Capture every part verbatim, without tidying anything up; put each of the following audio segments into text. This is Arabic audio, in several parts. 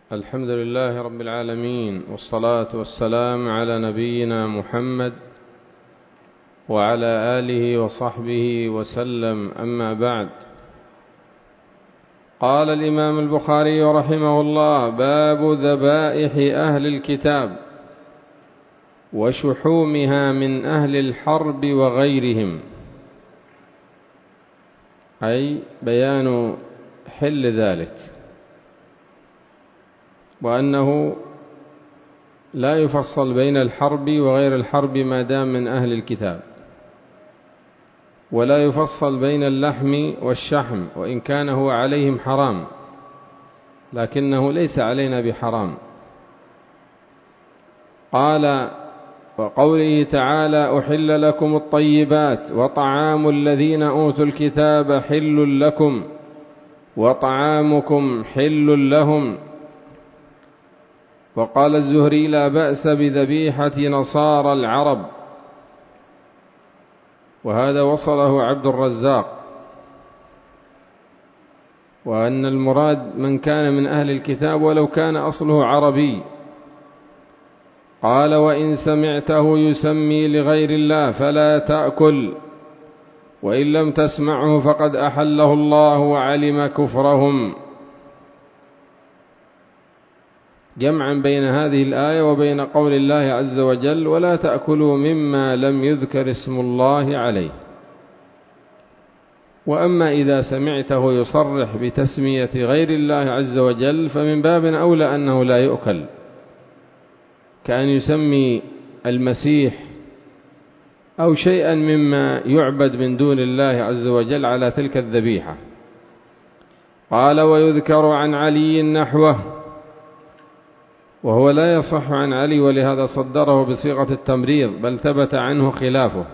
الحمد لله رب العالمين، والصلاة والسلام على نبينا محمد وعلى آله وصحبه وسلم. أما بعد، قال الإمام البخاري رحمه الله: باب ذبائح أهل الكتاب وشحومها من أهل الحرب وغيرهم، أي بيان حل ذلك، وأنه لا يفصل بين الحرب وغير الحرب ما دام من أهل الكتاب، ولا يفصل بين اللحم والشحم وإن كان هو عليهم حرام، لكنه ليس علينا بحرام. قال: وقوله تعالى: أحل لكم الطيبات وطعام الذين أوتوا الكتاب حل لكم وطعامكم حل لهم. وقال الزهري: لا بأس بذبيحة نصارى العرب، وهذا وصله عبد الرزاق، وأن المراد من كان من أهل الكتاب ولو كان أصله عربي. قال: وإن سمعته يسمي لغير الله فلا تأكل، وإن لم تسمعه فقد أحله الله وعلم كفرهم. جمعا بين هذه الآية وبين قول الله عز وجل: ولا تأكلوا مما لم يذكر اسم الله عليه. وأما إذا سمعته يصرح بتسمية غير الله عز وجل فمن باب أولى أنه لا يؤكل، كأن يسمي المسيح أو شيئا مما يعبد من دون الله عز وجل على تلك الذبيحة. قال: ويذكر عن علي نحوه، وهو لا يصح عن علي، ولهذا صدره بصيغة التمريض، بل ثبت عنه خلافه.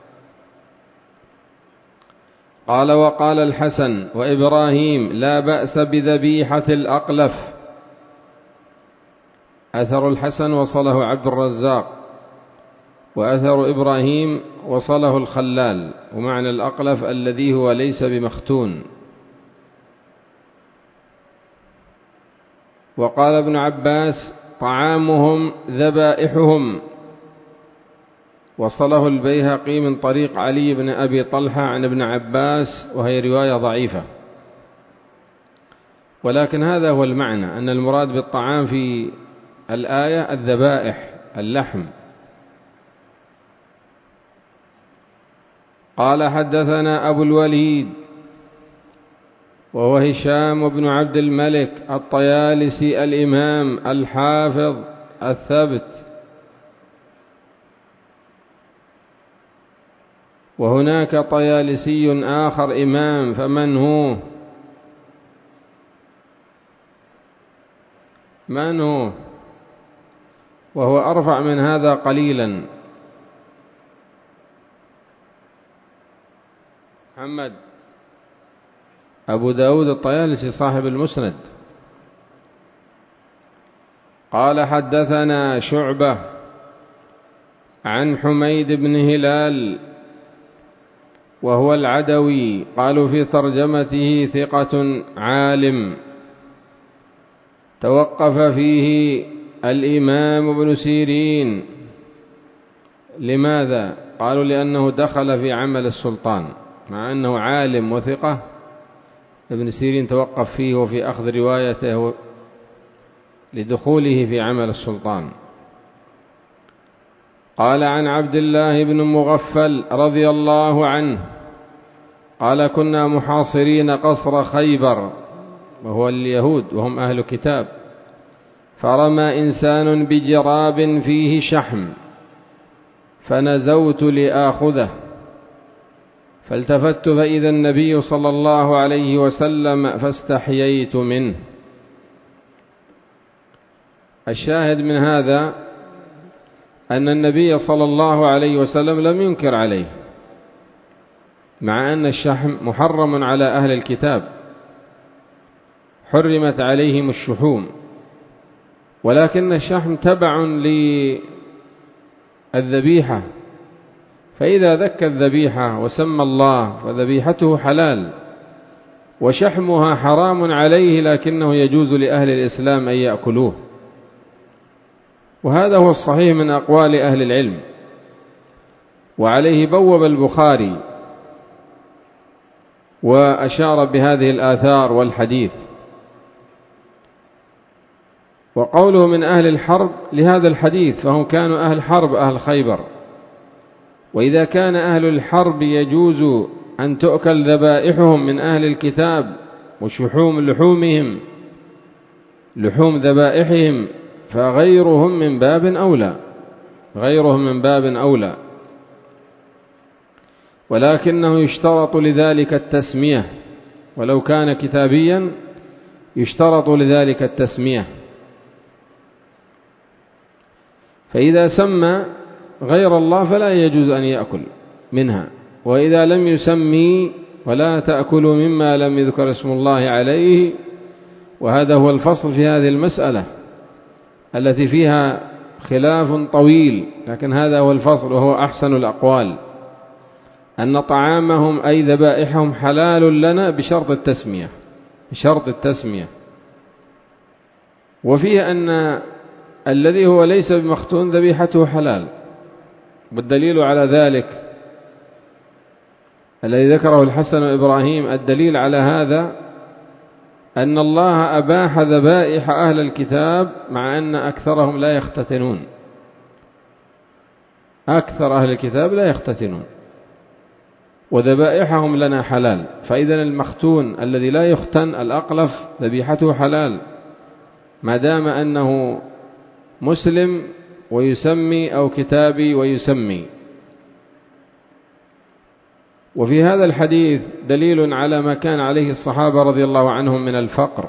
قال: وقال الحسن وإبراهيم: لا بأس بذبيحة الأقلف. أثر الحسن وصله عبد الرزاق، وأثر إبراهيم وصله الخلال، ومعنى الأقلف الذي هو ليس بمختون. وقال ابن عباس: طعامهم ذبائحهم، وصله البيهقي من طريق علي بن أبي طلحة عن ابن عباس، وهي رواية ضعيفة، ولكن هذا هو المعنى، أن المراد بالطعام في الآية الذبائح، اللحم. قال: حدثنا أبو الوليد وهو هشام بن عبد الملك الطيالسي الإمام الحافظ الثبت. وهناك طيالسي آخر إمام، فمن هو؟ من هو؟ وهو أرفع من هذا قليلا. محمد أبو داود الطيالسي صاحب المسند. قال: حدثنا شعبة عن حميد بن هلال وهو العدوي، قالوا في ترجمته: ثقة عالم. توقف فيه الإمام ابن سيرين. لماذا؟ قالوا: لأنه دخل في عمل السلطان، مع أنه عالم وثقة. ابن سيرين توقف فيه وفي أخذ روايته لدخوله في عمل السلطان. قال: عن عبد الله بن مغفل رضي الله عنه قال: كنا محاصرين قصر خيبر، وهو اليهود وهم أهل كتاب، فرمى إنسان بجراب فيه شحم، فنزوت لآخذه، فالتفت فإذا النبي صلى الله عليه وسلم فاستحييت منه. الشاهد من هذا أن النبي صلى الله عليه وسلم لم ينكر عليه، مع أن الشحم محرم على أهل الكتاب، حرمت عليهم الشحوم، ولكن الشحم تبع للذبيحة، فإذا ذكى الذبيحة وسمى الله فذبيحته حلال، وشحمها حرام عليه لكنه يجوز لأهل الإسلام أن يأكلوه، وهذا هو الصحيح من أقوال أهل العلم. وعليه بوب البخاري وأشار بهذه الآثار والحديث. وقوله من أهل الحرب لهذا الحديث، فهم كانوا أهل حرب أهل خيبر، وإذا كان أهل الحرب يجوز أن تؤكل ذبائحهم من أهل الكتاب وشحوم لحومهم لحوم ذبائحهم، فغيرهم من باب أولى غيرهم من باب أولى ولكنه يشترط لذلك التسمية، ولو كان كتابيا يشترط لذلك التسمية. فإذا سمى غير الله فلا يجوز أن يأكل منها، وإذا لم يسمي ولا تأكلوا مما لم يذكر اسم الله عليه. وهذا هو الفصل في هذه المسألة التي فيها خلاف طويل، لكن هذا هو الفصل وهو أحسن الأقوال، أن طعامهم أي ذبائحهم حلال لنا بشرط التسمية بشرط التسمية وفيه أن الذي هو ليس بمختون ذبيحته حلال، والدليل على ذلك الذي ذكره الحسن وإبراهيم، الدليل على هذا أن الله أباح ذبائح أهل الكتاب مع أن أكثرهم لا يختتنون أكثر أهل الكتاب لا يختتنون، وذبائحهم لنا حلال. فإذا المختون الذي لا يختن الأقلف ذبيحته حلال ما دام أنه مسلم ويسمي أو كتابي ويسمي. وفي هذا الحديث دليل على ما كان عليه الصحابة رضي الله عنهم من الفقر،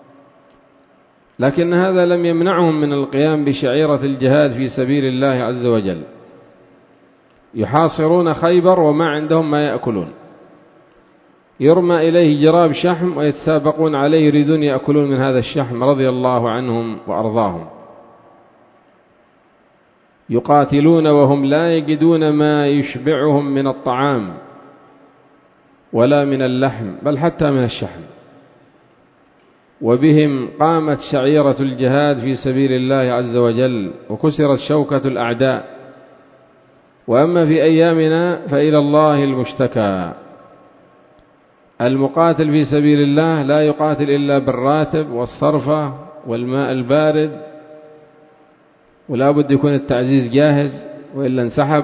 لكن هذا لم يمنعهم من القيام بشعيرة الجهاد في سبيل الله عز وجل. يحاصرون خيبر وما عندهم ما يأكلون، يرمى إليه جراب شحم ويتسابقون عليه يريدون يأكلون من هذا الشحم رضي الله عنهم وأرضاهم. يقاتلون وهم لا يجدون ما يشبعهم من الطعام ولا من اللحم بل حتى من الشحم، وبهم قامت شعيرة الجهاد في سبيل الله عز وجل وكسرت شوكة الأعداء. وأما في أيامنا فإلى الله المشتكى. المقاتل في سبيل الله لا يقاتل إلا بالراتب والصرفة والماء البارد، ولا بد يكون التعزيز جاهز وإلا انسحب.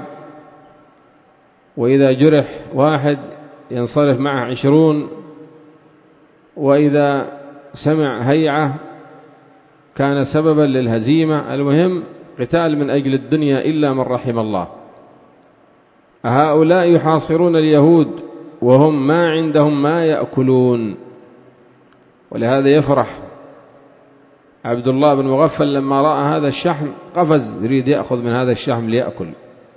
وإذا جرح واحد ينصرف معه عشرون، وإذا سمع هيعة كان سببا للهزيمة. المهم قتال من أجل الدنيا إلا من رحم الله. هؤلاء يحاصرون اليهود وهم ما عندهم ما يأكلون، ولهذا يفرح عبد الله بن مغفل لما رأى هذا الشحم، قفز يريد يأخذ من هذا الشحم ليأكل.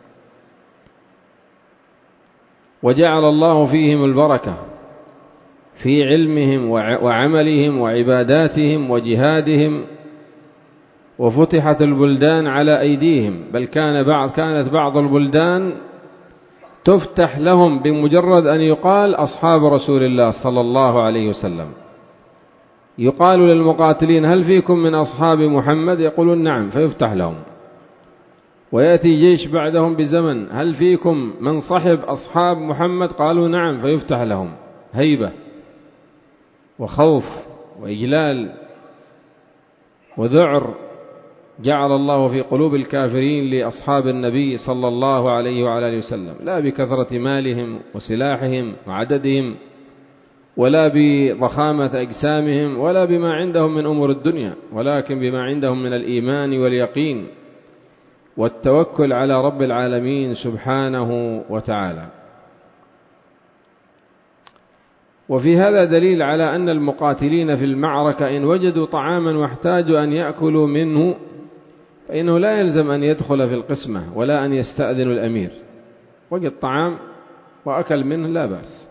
وجعل الله فيهم البركة في علمهم وعملهم وعباداتهم وجهادهم، وفتحت البلدان على أيديهم، بل كان بعض كانت بعض البلدان تفتح لهم بمجرد أن يقال أصحاب رسول الله صلى الله عليه وسلم. يقال للمقاتلين هل فيكم من أصحاب محمد؟ يقولون نعم، فيفتح لهم. ويأتي جيش بعدهم بزمن هل فيكم من صحب أصحاب محمد؟ قالوا نعم، فيفتح لهم. هيبة وخوف وإجلال وذعر جعل الله في قلوب الكافرين لأصحاب النبي صلى الله عليه وعلى آله وسلم، لا بكثرة مالهم وسلاحهم وعددهم، ولا بضخامة أجسامهم، ولا بما عندهم من أمور الدنيا، ولكن بما عندهم من الإيمان واليقين والتوكل على رب العالمين سبحانه وتعالى. وفي هذا دليل على أن المقاتلين في المعركة إن وجدوا طعاما واحتاجوا أن يأكلوا منه فإنه لا يلزم أن يدخل في القسمة ولا أن يستأذن الأمير. وجد طعام وأكل منه لا بأس.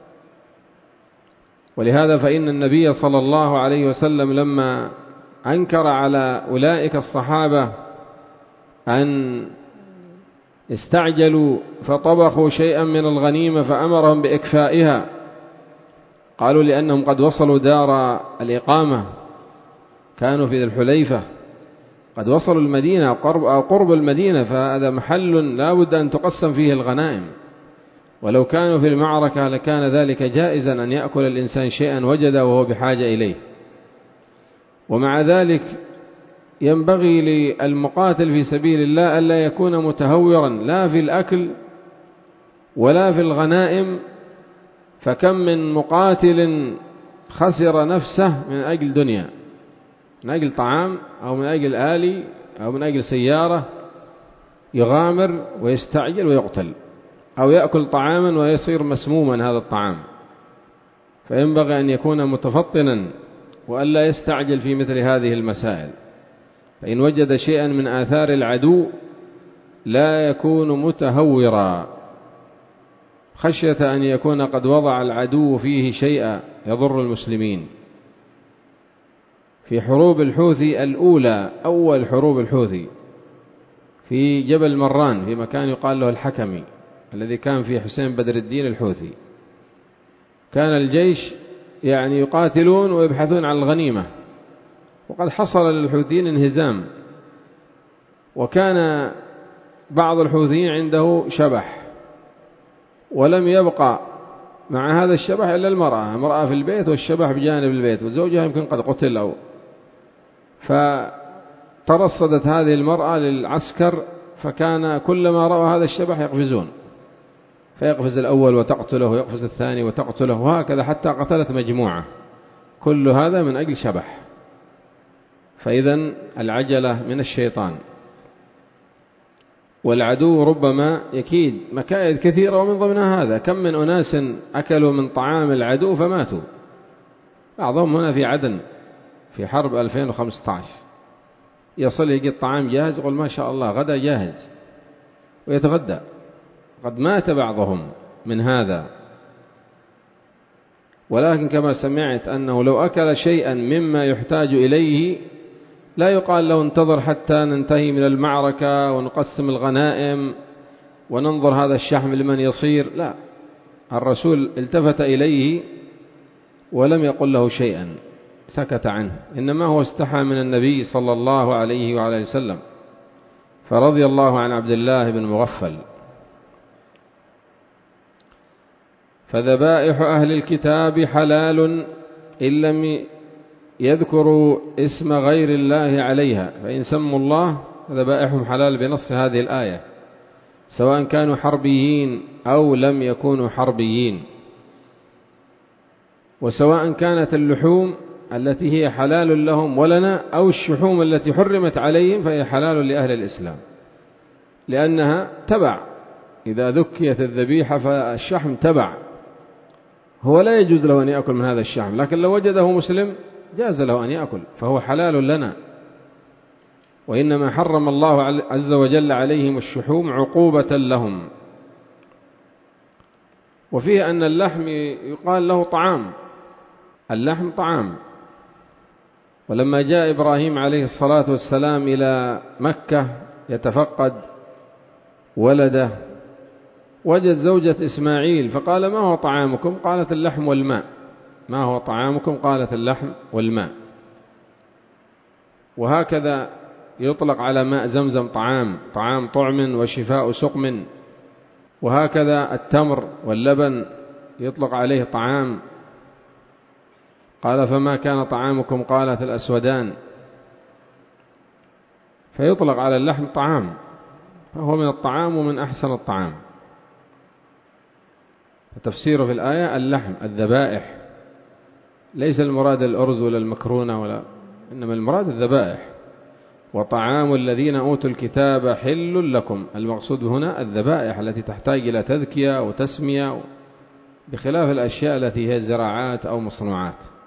ولهذا فإن النبي صلى الله عليه وسلم لما أنكر على أولئك الصحابة أن استعجلوا فطبخوا شيئا من الغنيمة فأمرهم بإكفائها، قالوا لأنهم قد وصلوا دار الإقامة، كانوا في ذي الحليفة، قد وصلوا المدينة قرب أو قرب المدينة، فهذا محل لا بد أن تقسم فيه الغنائم، ولو كانوا في المعركة لكان ذلك جائزا أن يأكل الإنسان شيئا وجده وهو بحاجة إليه. ومع ذلك ينبغي للمقاتل في سبيل الله ألا يكون متهورا لا في الأكل ولا في الغنائم، فكم من مقاتل خسر نفسه من أجل دنيا، من أجل طعام أو من أجل آلي أو من أجل سيارة، يغامر ويستعجل ويقتل، أو يأكل طعاما ويصير مسموما هذا الطعام. فينبغي أن يكون متفطنا وألا يستعجل في مثل هذه المسائل، فإن وجد شيئا من آثار العدو لا يكون متهورا خشية أن يكون قد وضع العدو فيه شيئا يضر المسلمين. في حروب الحوثي الأولى، أول حروب الحوثي في جبل مران في مكان يقال له الحكمي الذي كان فيه حسين بدر الدين الحوثي، كان الجيش يعني يقاتلون ويبحثون عن الغنيمة، وقد حصل للحوثيين انهزام، وكان بعض الحوثيين عنده شبح، ولم يبقى مع هذا الشبح إلا المرأة، المرأة في البيت والشبح بجانب البيت، وزوجها يمكن قد قتل أو فترصدت هذه المرأة للعسكر، فكان كلما رأوا هذا الشبح يقفزون، فيقفز الأول وتقتله ويقفز الثاني وتقتله، وهكذا حتى قتلت مجموعة، كل هذا من أجل شبح. فإذا العجلة من الشيطان، والعدو ربما يكيد مكائد كثيرة، ومن ضمنها هذا. كم من أناس أكلوا من طعام العدو فماتوا، بعضهم هنا في عدن في حرب ألفين وخمسة عشر يصل يجي الطعام جاهز، يقول ما شاء الله غدا جاهز ويتغدى، قد مات بعضهم من هذا. ولكن كما سمعت أنه لو أكل شيئا مما يحتاج إليه لا يقال له انتظر حتى ننتهي من المعركة ونقسم الغنائم وننظر هذا الشحم لمن يصير، لا، الرسول التفت إليه ولم يقل له شيئا، سكت عنه، إنما هو استحى من النبي صلى الله عليه وعلى وسلم. فرضي الله عن عبد الله بن مغفل. فذبائح أهل الكتاب حلال إن لم يذكروا اسم غير الله عليها، فإن سموا الله ذبائحهم حلال بنص هذه الآية، سواء كانوا حربيين أو لم يكونوا حربيين، وسواء كانت اللحوم التي هي حلال لهم ولنا أو الشحوم التي حرمت عليهم فهي حلال لأهل الإسلام، لأنها تبع، إذا ذكيت الذبيحة فالشحم تبع، هو لا يجوز له أن يأكل من هذا الشحم، لكن لو وجده مسلم جاز له أن يأكل، فهو حلال لنا. وإنما حرم الله عز وجل عليهم الشحوم عقوبة لهم. وفيه أن اللحم يقال له طعام، اللحم طعام. ولما جاء إبراهيم عليه الصلاة والسلام إلى مكة يتفقد ولده، وجد زوجة إسماعيل فقال ما هو طعامكم؟ قالت اللحم والماء. ما هو طعامكم؟ قالت اللحم والماء. وهكذا يطلق على ماء زمزم طعام، طعام طعم وشفاء سقم. وهكذا التمر واللبن يطلق عليه طعام. قال فما كان طعامكم؟ قالت الأسودان. فيطلق على اللحم طعام، فهو من الطعام ومن أحسن الطعام. تفسيره في الآية اللحم الذبائح، ليس المراد الأرز ولا المكرونة ولا، إنما المراد الذبائح. وطعام الذين أوتوا الكتاب حل لكم، المقصود هنا الذبائح التي تحتاج إلى تذكية وتسمية، بخلاف الأشياء التي هي زراعات أو مصنوعات.